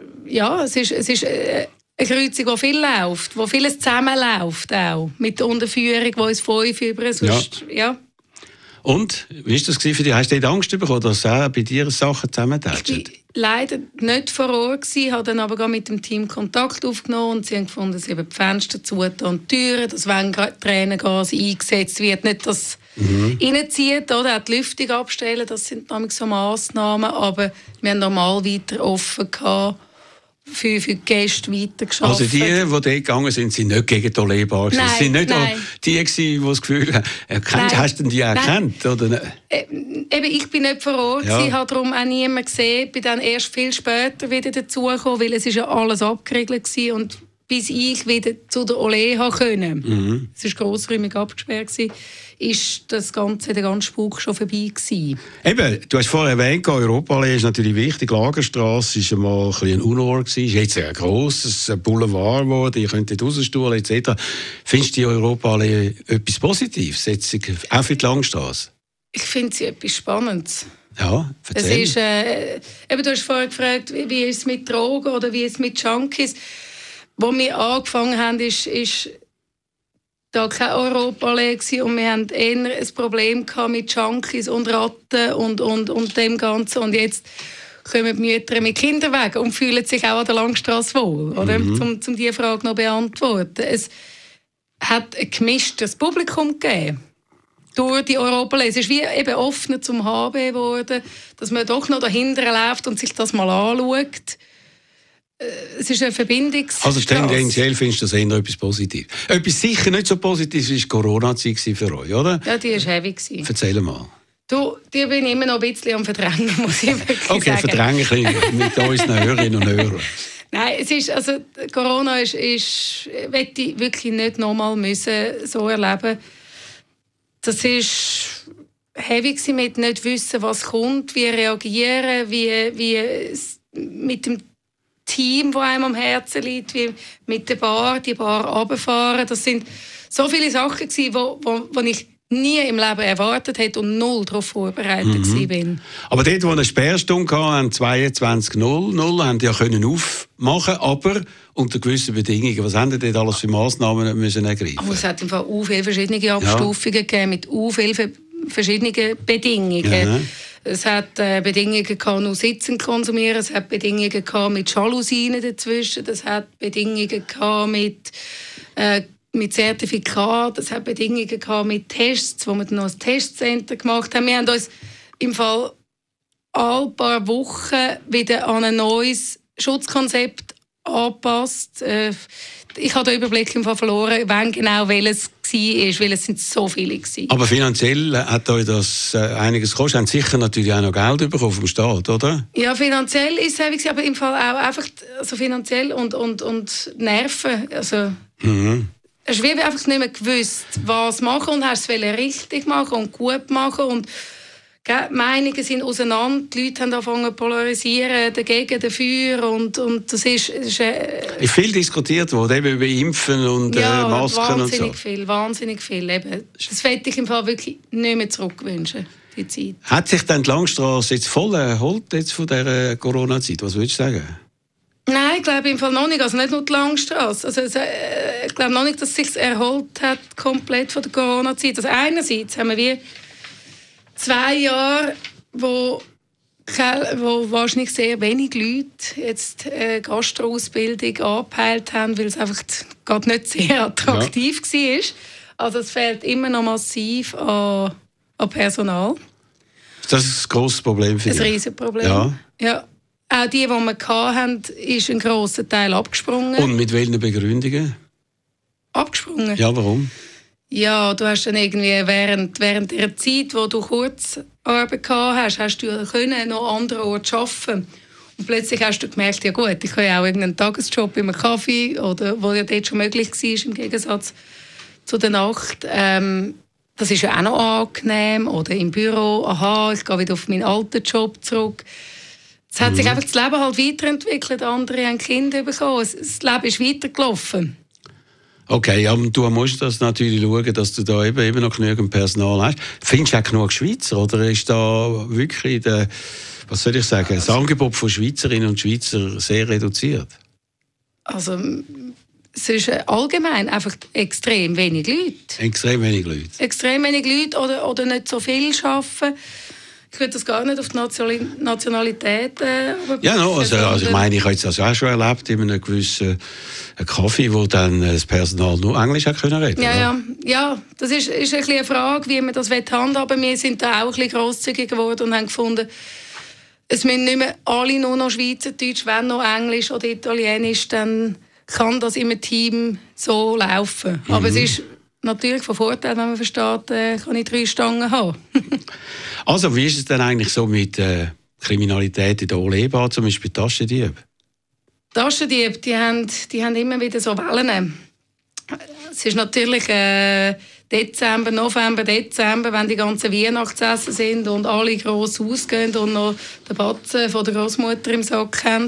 eine Kreuzung, die viel läuft, wo vieles zusammenläuft auch, mit der Unterführung, die uns 5 über sonst, ja. Und, wie war das für dich? Hast du Angst bekommen, dass auch bei dir Sachen zusammentatschen? Ich war leider nicht vor Ort, habe dann aber mit dem Team Kontakt aufgenommen und sie haben gefunden, sie haben die Fenster zu und die Türen, dass wenn Tränengas eingesetzt wird, nicht das reinzieht, oder auch die Lüftung abstellen, das sind nämlich so Massnahmen, aber wir haben normal weiter offen gehabt. Für die Gäste weitergearbeitet. Also die dort gegangen sind nicht gegen die Olé Bar. Das sind nicht die, die das Gefühl haben, hast du die auch gekannt? Oder? Eben, ich bin nicht vor Ort. Ich habe darum auch niemanden gesehen. Ich bin dann erst viel später wieder dazugekommen, weil es ist ja alles abgeriegelt war. Und bis ich wieder zu der Ole konnte, es war grossräumig abgesperrt, ist das Ganze, der ganze Spuk schon vorbei gewesen. Eben, du hast vorher erwähnt, Europaallee ist natürlich wichtig. Lagerstrasse war einmal ein bisschen ein Unort gewesen, ist jetzt ein grosses Boulevard geworden, ihr könnt dort rausstuhlen etc. Findest du die Europaallee etwas Positives, auch für die Langstrasse? Ich finde sie etwas Spannendes. Ja, erzähl. Es ist, eben, du hast vorher gefragt, wie ist es mit Drogen oder wie ist es mit Junkies. Wo wir angefangen haben, ist da kein Europaallee gewesen und wir hatten eher ein Problem mit Junkies und Ratten und dem Ganzen. Und jetzt kommen die Mütter mit Kindern weg und fühlen sich auch an der Langstrasse wohl, oder? Um diese Frage noch zu beantworten. Es hat ein gemischtes Publikum gegeben. Durch die Europaallee. Es ist wie eben offener zum HB geworden, dass man doch noch dahinter läuft und sich das mal anschaut. Es ist eine Verbindungsstrasse. Also tendenziell findest du das eher etwas Positives. Etwas sicher nicht so Positives war die Corona-Zeit für euch, oder? Ja, die war heavy. Erzähl mal. Du, die bin ich immer noch ein bisschen am Verdrängen, muss ich wirklich sagen. Okay, verdränge ein bisschen mit unseren Hörerinnen und Hörern. Nein, es ist, also Corona möchte ich wirklich nicht nochmal so erleben. Das war heavy mit nicht wissen, was kommt, wie reagieren, wie mit dem Team, das einem am Herzen liegt, wie mit der Bar, die Bar runterfahren. Das sind so viele Sachen, die ich nie im Leben erwartet hätte und null darauf vorbereitet war. Aber dort, wo eine Sperrstunde hatten, 22:00, haben die ja können aufmachen, aber unter gewissen Bedingungen. Was haben die dort alles für Massnahmen müssen ergreifen? Oh, es hat im Fall viele verschiedene Abstufungen gegeben, mit vielen verschiedenen Bedingungen. Ja. Es hat Bedingungen gehabt, nur sitzen konsumieren, es hat Bedingungen gehabt mit Jalousien dazwischen, es hat Bedingungen gehabt mit Zertifikat, es hat Bedingungen gehabt mit Tests, wo wir dann noch ein Testcenter gemacht haben. Wir haben uns im Fall alle paar Wochen wieder an ein neues Schutzkonzept angepasst. Ich habe den Überblick im Fall verloren, wann genau welches war, weil es sind so viele waren. Aber finanziell hat euch das einiges gekostet. Habt sicher natürlich auch noch Geld bekommen vom Staat, oder? Ja, finanziell ist es, aber im Fall auch einfach also finanziell und Nerven. Also, hast du einfach nicht mehr gewusst, was machen und hast es richtig machen und gut machen und die Meinungen sind auseinander, die Leute haben angefangen zu polarisieren, dagegen, dafür und das ist viel diskutiert worden, eben über Impfen und Masken und so. Wahnsinnig viel. Eben. Das werde ich im Fall wirklich nicht mehr zurückwünschen, die Zeit. Hat sich dann die Langstrasse jetzt voll erholt jetzt von dieser Corona-Zeit? Was würdest du sagen? Nein, ich glaube im Fall noch nicht. Also nicht nur die Langstrasse. Also, ich glaube noch nicht, dass es sich erholt hat komplett von der Corona-Zeit. Also einerseits haben wir 2 Jahre, wo wahrscheinlich sehr wenig Leute jetzt Gastro-Ausbildung angepeilt haben, weil es einfach gerade nicht sehr attraktiv war. Also es fehlt immer noch massiv an Personal. Das ist ein grosses Problem für dich? Ein Riesenproblem. Ja. Auch die wir hatten, ist ein grosser Teil abgesprungen. Und mit welchen Begründungen? Abgesprungen? Ja, warum? Ja, du hast dann irgendwie während der Zeit, wo du Kurzarbeit gehabt hast du können noch an anderen Orten arbeiten. Und plötzlich hast du gemerkt, ja gut, ich kann ja auch irgendeinen Tagesjob in einem Kaffee, oder wo ja dort schon möglich war, im Gegensatz zu der Nacht. Das ist ja auch noch angenehm. Oder im Büro, aha, ich gehe wieder auf meinen alten Job zurück. Es hat sich einfach das Leben halt weiterentwickelt. Andere haben Kinder bekommen. Das Leben ist weitergelaufen. Okay, aber du musst das natürlich schauen, dass du da eben noch genügend Personal hast. Findest du auch genug Schweizer? Oder ist da wirklich was soll ich sagen, das Angebot von Schweizerinnen und Schweizer sehr reduziert? Also, es ist allgemein einfach extrem wenig Leute. Extrem wenig Leute? Extrem wenig Leute oder nicht so viel arbeiten. Ich würde das gar nicht auf die Nationalität ja, no, also ich meine, ich habe das auch schon erlebt in einem gewissen Kaffee, wo dann das Personal nur Englisch reden konnte. Ja, das ist ein bisschen eine Frage, wie man das handhaben will. Wir sind da auch ein bisschen grosszügig geworden und haben gefunden, es müssen nicht mehr alle nur noch Schweizerdeutsch, wenn noch Englisch oder Italienisch, dann kann das im Team so laufen. Aber es ist natürlich von Vorteil, wenn man versteht, kann ich 3 Stangen haben. Also, wie ist es denn eigentlich so mit Kriminalität in der Oleba, zum Beispiel Taschendieb? Taschendiebe, die haben immer wieder so Wellen. Es ist natürlich Dezember, November, Dezember, wenn die ganzen Weihnachtsessen sind und alle gross ausgehen und noch den Batzen von der Großmutter im Sack haben,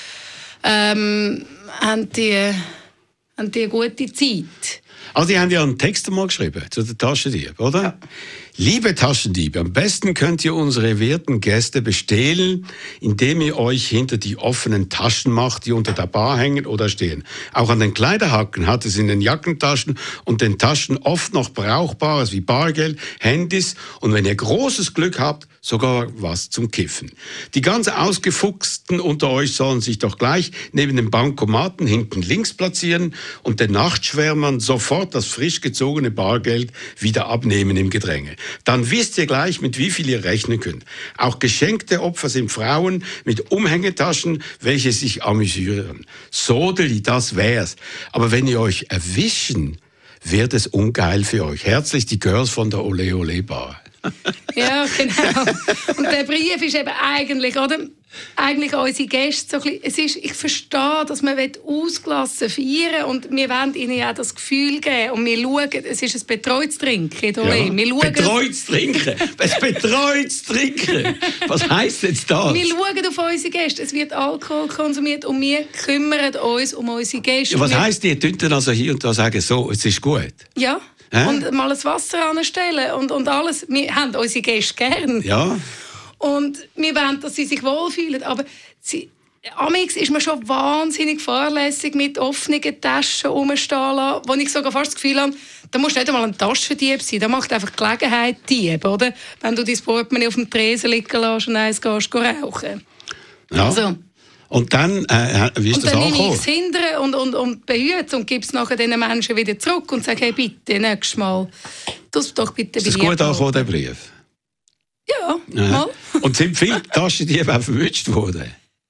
haben die eine gute Zeit. Also, die haben ja einen Text mal geschrieben zu den Taschendieben, oder? Ja. Liebe Taschendiebe, am besten könnt ihr unsere werten Gäste bestehlen, indem ihr euch hinter die offenen Taschen macht, die unter der Bar hängen oder stehen. Auch an den Kleiderhaken hat es in den Jackentaschen und den Taschen oft noch Brauchbares wie Bargeld, Handys und wenn ihr großes Glück habt, sogar was zum Kiffen. Die ganz Ausgefuchsten unter euch sollen sich doch gleich neben dem Bankomaten hinten links platzieren und den Nachtschwärmern sofort das frisch gezogene Bargeld wieder abnehmen im Gedränge. Dann wisst ihr gleich, mit wie viel ihr rechnen könnt. Auch geschenkte Opfer sind Frauen mit Umhängetaschen, welche sich amüsieren. Sodeli, das wär's. Aber wenn ihr euch erwischen, wird es ungeil für euch. Herzlich die Girls von der Ole Ole Bar. Ja, genau. Und der Brief ist eben eigentlich, oder? Eigentlich unsere Gäste so ein bisschen, ich verstehe, dass man ausgelassen feiern und wir wollen ihnen ja das Gefühl geben und wir schauen, es ist ein betreutes Trinken. Ja. Betreutes Trinken? Was betreutes Trinken? Was heisst jetzt das? Wir schauen auf unsere Gäste, es wird Alkohol konsumiert und wir kümmern uns um unsere Gäste. Ja, was heisst, ihr könnt also hier und da sagen, so, es ist gut? Ja. Und mal ein Wasser anstellen und alles. Wir haben unsere Gäste gern. Ja. Und wir wollen, dass sie sich wohlfühlen. Aber amigs ist man schon wahnsinnig fahrlässig mit offenen Taschen rumstehen lassen, wo ich sogar fast das Gefühl habe, da musst du nicht einmal ein Taschendieb sein, da macht einfach Gelegenheit Dieb, oder? Wenn du dein Portemonnaie auf dem Tresen liegen lässt und eins gehst rauchen. Ja. Also. Und dann, wie ist das angekommen? Und dann nehme ich es hindern und behüte und gebe es nachher diesen Menschen wieder zurück und sage, hey, bitte, nächstes Mal, tu es doch bitte bei dir. Ist das gut angekommen, der Brief? Ja, mal. Und sind viele Taschendiebe auch verwünscht worden?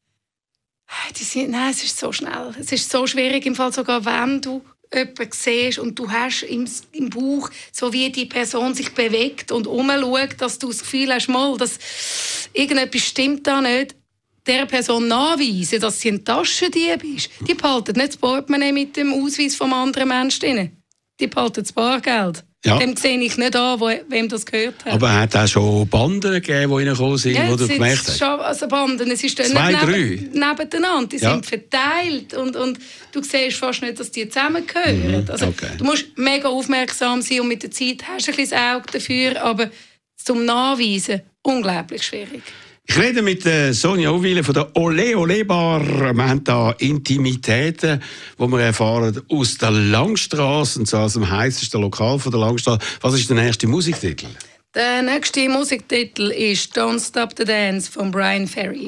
Nein, es ist so schnell. Es ist so schwierig, im Fall sogar, wenn du jemanden siehst und du hast im Bauch, so wie die Person sich bewegt und umschaut, dass du das Gefühl hast, mal, dass irgendetwas stimmt da nicht, der Person nachweisen, dass sie ein Taschendieb ist. Die behalten nicht das Portemonnaie mit dem Ausweis vom anderen Menschen drin. Die behalten das Bargeld. Ja. Dem sehe ich nicht an, wem das gehört hat. Aber hat auch schon Banden gegeben, die reingekommen sind, ja, wo du gemerkt hast? Schon, also Banden, es ist dann 2, nicht 3? Nebeneinander. Die sind verteilt und du siehst fast nicht, dass die zusammengehören. Also, okay. Du musst mega aufmerksam sein und mit der Zeit hast du ein bisschen das Auge dafür, aber zum Nachweisen unglaublich schwierig. Ich rede mit Sonja Huwiler von der Ole Ole Bar. Wir haben hier Intimitäten, die wir erfahren aus der Langstrasse, und zwar aus dem heissesten Lokal von der Langstrasse. Was ist der nächste Musiktitel? Der nächste Musiktitel ist «Don't Stop the Dance» von Bryan Ferry.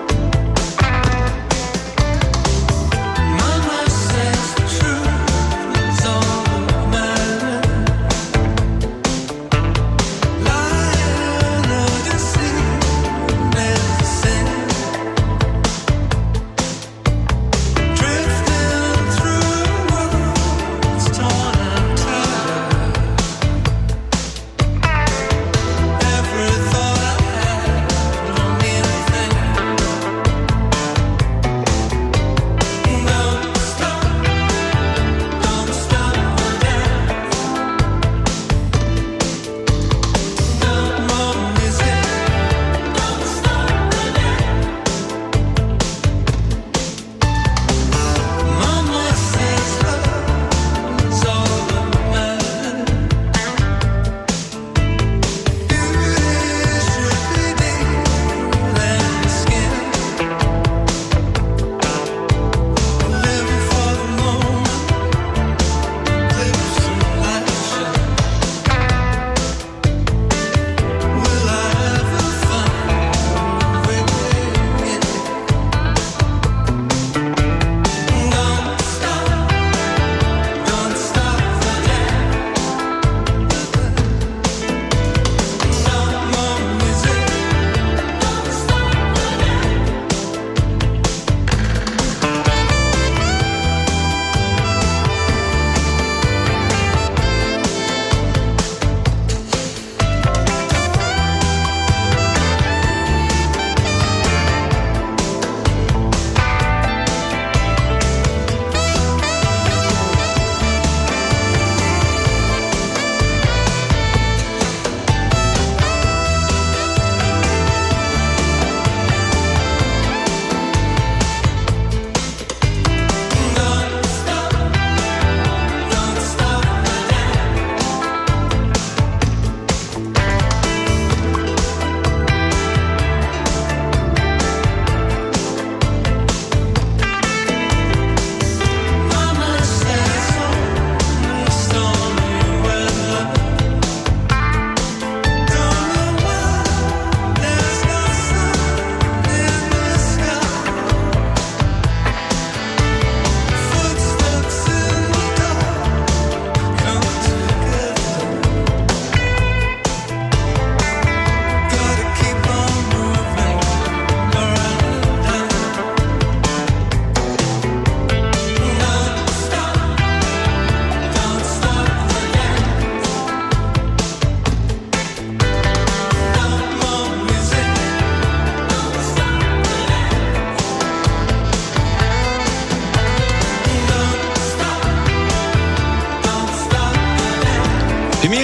Mama says the truth.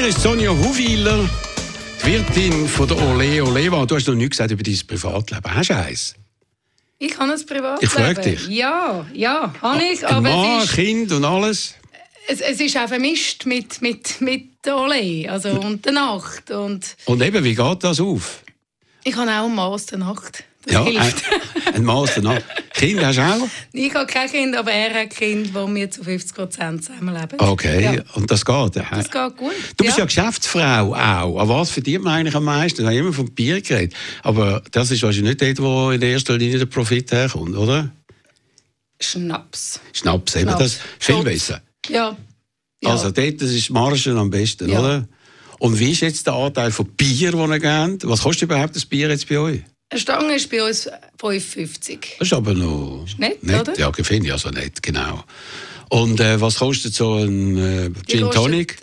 mir ist Sonja Huwiler, die Wirtin von der Ole Ole Bar. Du hast noch nichts gesagt über dein Privatleben. Hast du eins? Ich habe ein Privatleben. Ich frage dich. Ja, habe ich. Ein Aber Mann, Kind und alles? es ist auch vermischt mit der Ole, also und der Nacht. Und eben, wie geht das auf? ich habe auch ein Maß der Nacht. Das Ja, hilft. ein Maß danach. Kind hast du auch? Ich habe kein Kind, aber er hat Kind, wo wir zu 50% zusammenleben. Okay, Ja. und das geht? Das geht gut. Du bist ja Geschäftsfrau auch. An was verdient man eigentlich am meisten? Ich habe immer vom Bier geredet. Aber das ist wahrscheinlich nicht dort, wo in erster Linie der Profit herkommt, oder? Schnaps. Schnaps, eben. Schnaps. Das ist viel Schutz. besser. Ja. Also dort das ist die Marge am besten, Ja. oder? Und wie ist jetzt der Anteil von Bier, den ihr gebt? Was kostet überhaupt das Bier jetzt bei euch? Eine Stange ist bei uns 5,50. Das ist aber noch Ist nett, oder? Ja, finde ich also nett, genau. Und was kostet so ein Gin Tonic?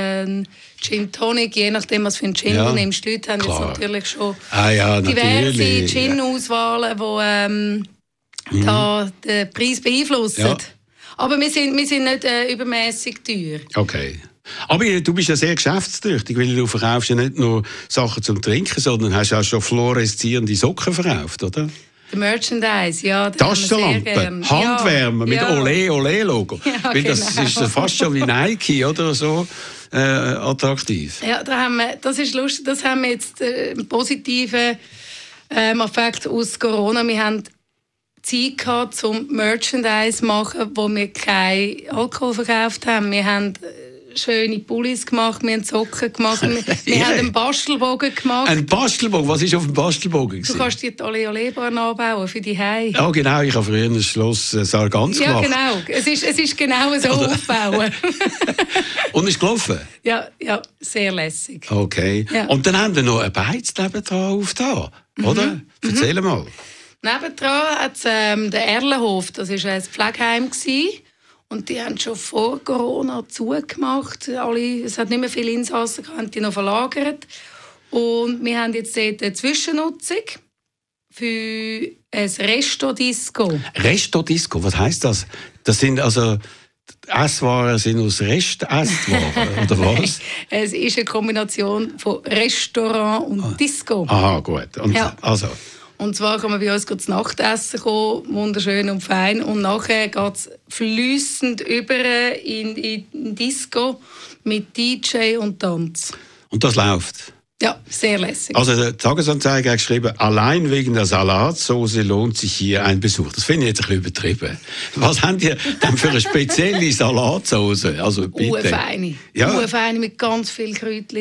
Gin Tonic, je nachdem, was für einen Gin Ja, du nimmst. Die Leute haben jetzt klar. natürlich schon Ja, diverse natürlich. Gin-Auswahlen, die da den Preis beeinflussen. Ja. Aber wir sind nicht übermäßig teuer. Okay. Aber du bist ja sehr geschäftstüchtig, weil du verkaufst ja nicht nur Sachen zum Trinken, sondern hast auch schon fluoreszierende Socken verkauft, oder? Der Merchandise, ja, das haben wir sehr Taschenlampen, gern. Handwärmer mit Ja. Ole Ole Logo. Ja, Weil das genau. ist fast schon wie Nike, oder so attraktiv. Ja, das ist lustig. Das haben wir jetzt einen positiven Effekt aus Corona. Wir haben Zeit gehabt, zum Merchandise zu machen, wo wir keinen Alkohol verkauft haben. Wir haben schöne Pullis gemacht, wir haben Socken gemacht, wir haben einen Bastelbogen gemacht. Ein Bastelbogen, was ist auf dem Bastelbogen? Du kannst dir die Ole Ole Bar nachbauen für die Hause. Ja, genau, ich habe früher ein Schloss Sargans Ja, gemacht. genau. Es ist genau so aufbauen. Und ist gelaufen? Ja, sehr lässig. Okay. Ja. Und dann haben wir noch ein Beiz nebenan aufgetan, oder? Erzähl mal. Nebendran hat es den Erlenhof, das war ein Pflegeheim. Und die haben schon vor Corona zugemacht. Es hat nicht mehr viele Insassen, haben die noch verlagert. Und wir haben jetzt dort eine Zwischennutzung für ein Resto-Disco. Resto-Disco, was heisst das? Das sind also Esswaren sind aus Rest-Esswaren, oder was? Es ist eine Kombination von Restaurant und Disco. Aha, gut. Und Ja. also, Und zwar kann man bei uns zu Nachtessen kommen, wunderschön und fein. Und nachher geht es fließend über in Disco mit DJ und Tanz. und das läuft. Ja, sehr lässig. Also der Tagesanzeiger hat geschrieben, allein wegen der Salatsauce lohnt sich hier ein Besuch. Das finde ich jetzt ein bisschen übertrieben. Was habt ihr denn für eine spezielle Salatsauce? Also bitte. Urfeine. Ja. Urfeine mit ganz viel Kräutchen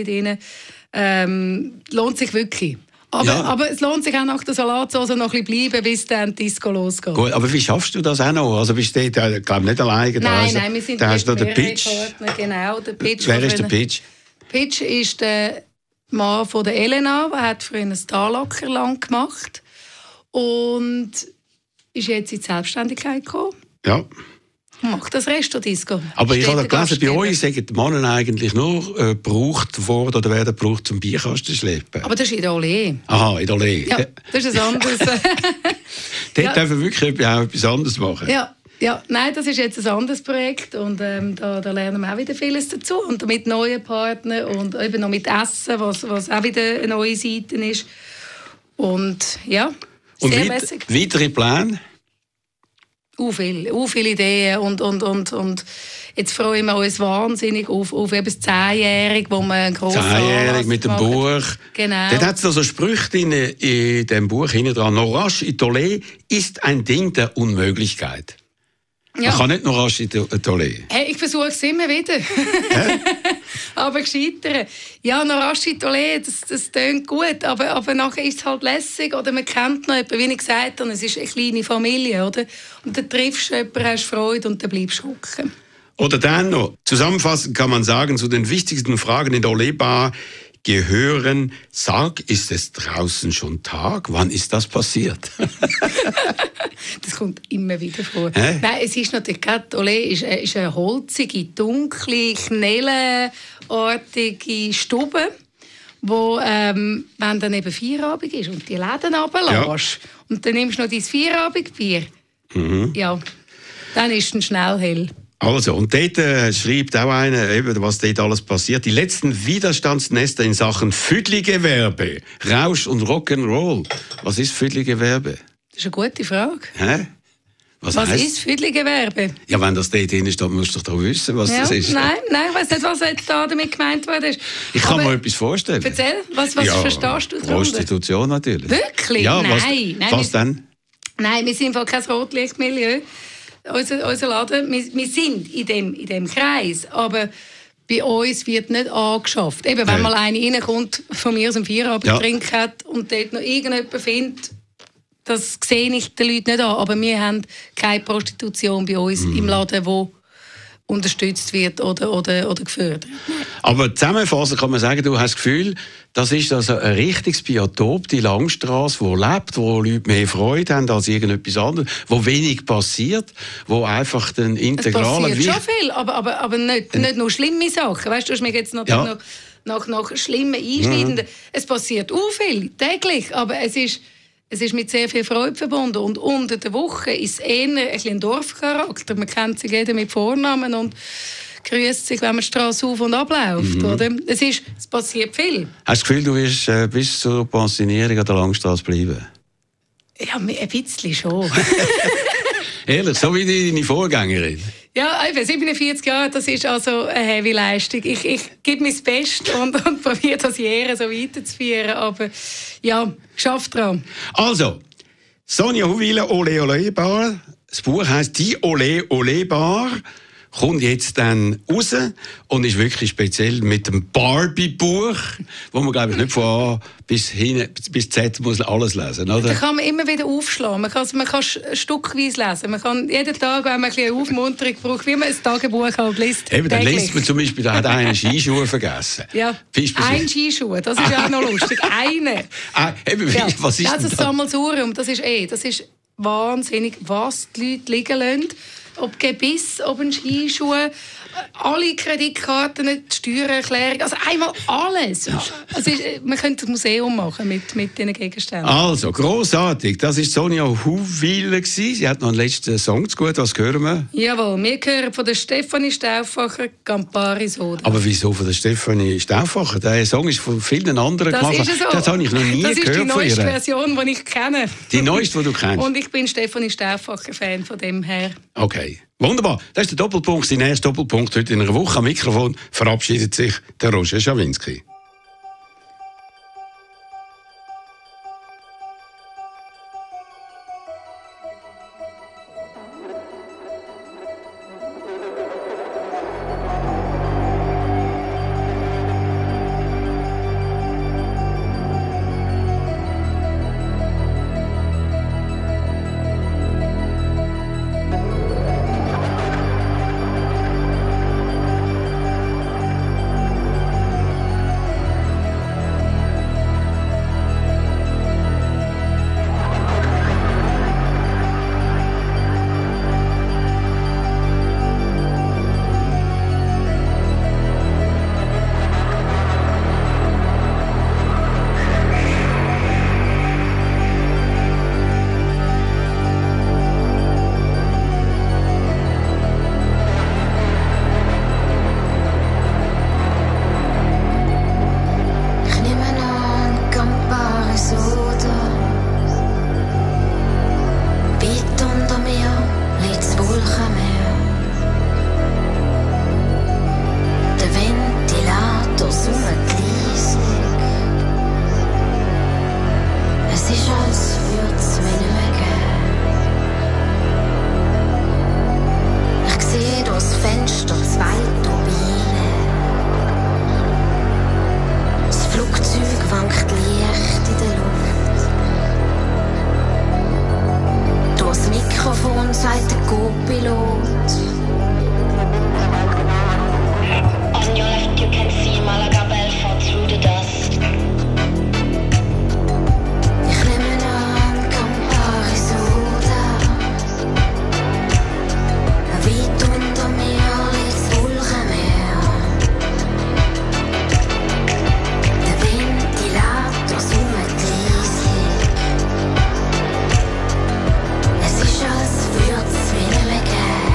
drin. Lohnt sich wirklich. Ja. Aber es lohnt sich auch nach der Salatsauce noch ein bisschen bleiben, bis dann die Disco losgeht. Gut, aber wie schaffst du das auch noch? Also bist du dort, ich glaube nicht alleine. Nein, wir sind da hast du noch den mehrere Pitch. Partner, genau, der Pitch. Wer ist der Pitch? Pitch ist der Mann von der Elena, der hat früher ein Starlacker lang gemacht und ist jetzt in die Selbstständigkeit gekommen Ja. und macht das Resto-Disco. Aber ich Steht habe der gelesen, bei Gastgeber. euch sagen die Männer eigentlich nur gebraucht worden oder werden gebraucht zum Bierkasten zu schleppen. Aber das ist in der Ole. Aha, in der Lee. Ja, das ist ein anderes. Dort ja. dürfen wir wirklich auch etwas anderes machen. Ja, nein, das ist jetzt ein anderes Projekt und da lernen wir auch wieder vieles dazu und mit neuen Partnern und eben noch mit Essen, was auch wieder eine neue Seite ist. Und ja, Und sehr lässig. weitere Pläne? Viele Ideen und jetzt freuen wir uns wahnsinnig auf eben das 10-Jährige, wo wir einen grossen 10-jährig Anlass mit dem machen. Buch. Genau. Dort hat es also Sprüche drin, in dem Buch hinten dran. Noch rasch in Toilette ist ein Ding der Unmöglichkeit. Ja. Man kann nicht noch rasch in Toilette. Hey, ich versuche es immer wieder. Aber gescheitert. Ja, noch rasch in Toilette, das tönt gut, aber nachher ist es halt lässig. Oder man kennt noch jemanden, wie ich gesagt habe, es ist eine kleine Familie, oder? Und dann triffst du jemanden, hast Freude und dann bleibst du hocken. Oder dann noch. Zusammenfassend kann man sagen, zu den wichtigsten Fragen in der Ole-Bar gehören, sag, ist es draußen schon Tag? Wann ist das passiert? Das kommt immer wieder vor. Hä? Nein, es ist natürlich gerade, Ole ist eine holzige, dunkle, knellenartige Stube, wo, wenn dann eben Feierabend ist und die Läden runterlässt und dann nimmst du noch dein Feierabendbier, ja, dann ist es schnell hell. Also, und dort schreibt auch einer, eben, was dort alles passiert. Die letzten Widerstandsnester in Sachen Füdli-Gewerbe, Rausch und Rock'n'Roll. Was ist Füdli-Gewerbe? Das ist eine gute Frage. Hä? Was ist Füdli-Gewerbe? Ja, wenn das dort drin steht, musst du doch wissen, was das ist. Nein, ich weiss nicht, was jetzt da damit gemeint wurde. Ich kann mir etwas vorstellen. Erzähl, was verstehst du darunter? Prostitution natürlich. Wirklich? Ja, Nein. Was denn? Nein, wir sind voll kein Rotlichtmilieu. Unser Laden, wir sind in dem Kreis, aber bei uns wird nicht angeschafft. Eben, wenn mal einer reinkommt, von mir aus dem Feierabend Trink hat und dort noch irgendjemand findet, das sehe ich den Leuten nicht an. Aber wir haben keine Prostitution bei uns im Laden, die unterstützt wird oder gefördert. Aber zusammenfassend kann man sagen, du hast das Gefühl, das ist also ein richtiges Biotop, die Langstrasse, wo lebt, wo Leute mehr Freude haben als irgendetwas anderes, wo wenig passiert, wo einfach den integralen... Es passiert schon viel, aber nicht nur schlimme Sachen. Weißt du, hast mich jetzt noch nach schlimmen Einschneidenden... Es passiert auch viel, täglich, aber es ist mit sehr viel Freude verbunden. Und unter der Woche ist es eher ein Dorfcharakter. Man kennt sich jeder mit Vornamen und grüßt sich, wenn man die Straße auf- und abläuft. Oder? Es passiert viel. Hast du das Gefühl, du wirst bis zur Pensionierung an der Langstrasse bleiben? Ja, ein bisschen schon. Ehrlich, so wie deine Vorgängerin? Ja, eben, 47 Jahre, das ist also eine heavy Leistung. Ich gebe mein Bestes und probiere das Jahre so weiterzuführen. Aber ja, schaff dran. Also, Sonja Huwiler, Ole Ole Bar. Das Buch heisst «Die Ole Ole Bar». Kommt jetzt dann raus und ist wirklich speziell mit dem Barbie-Buch, wo man, glaube ich, nicht von A bis Z muss alles lesen, oder? Da kann man immer wieder aufschlagen. Man kann stückweise lesen. Man kann jeden Tag, wenn man ein bisschen Aufmunterung braucht, wie man ein Tagebuch halt liest. Eben, dann liest man zum Beispiel, da hat einer Skischuhe vergessen. Ja, ein Skischuh, das ist ja auch noch lustig. Eine. Was ist das Sammelsurium, das ist wahnsinnig, was die Leute liegen lassen. Ob Gebiss, ob ein Skischuh, alle Kreditkarten, die Steuererklärung, also einmal alles. Also man könnte ein Museum machen mit diesen Gegenständen. Also, grossartig. Das war Sonja Huwiler. Sie hat noch einen letzten Song zu gut. Was hören wir? Jawohl, wir hören von der Stefanie Stauffacher «Campari Soda». Aber wieso von der Stefanie Stauffacher? Der Song ist von vielen anderen gemacht. Das ist so. Das habe ich noch nie gehört von ihr. Das ist die neueste Version, die ich kenne. Die neueste, die du kennst? Und ich bin Stefanie Stauffacher-Fan von dem her. Okay. Wunderbar. Das ist der Doppelpunkt, sein erster Doppelpunkt heute in einer Woche. Am Mikrofon verabschiedet sich der Roger Schawinski. Es ist als würd's wieder weggehen.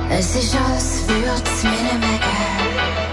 Es ist, als würd's mir nicht mehr geben.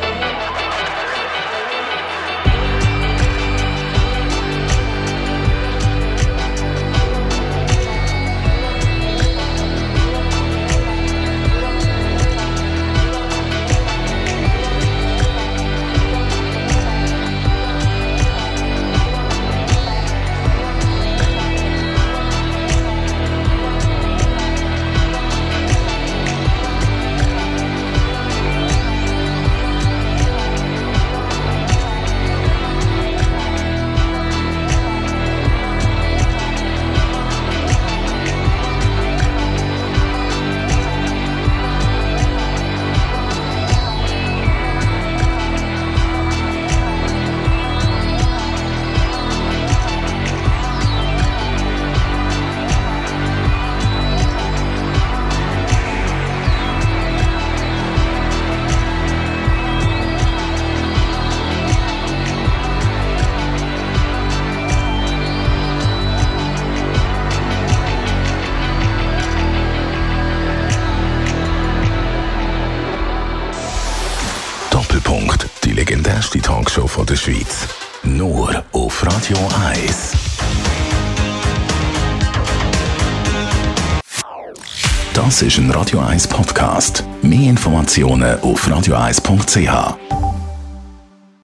Die legendärste Talkshow von der Schweiz. Nur auf Radio 1. Das ist ein Radio 1 Podcast. Mehr Informationen auf radio1.ch.